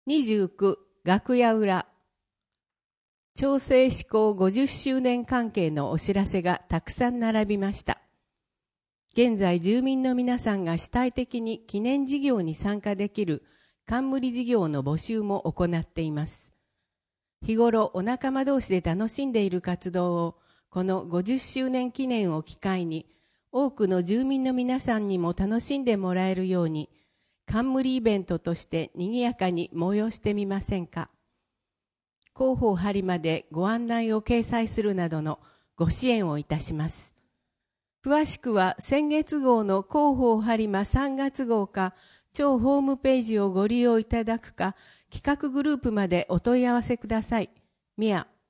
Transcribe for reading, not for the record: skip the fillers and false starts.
29楽屋裏調整施行50周年関係のお知らせがたくさん並びました。現在住民の皆さんが主体的に記念事業に参加できる冠事業の募集も行っています。日頃お仲間同士で楽しんでいる活動をこの50周年記念を機会に多くの住民の皆さんにも楽しんでもらえるように冠イベントとして賑やかに催してみませんか。広報播磨でご案内を掲載するなどのご支援をいたします。詳しくは先月号の広報播磨3月号か超ホームページをご利用いただくか企画グループまでお問い合わせください。ミア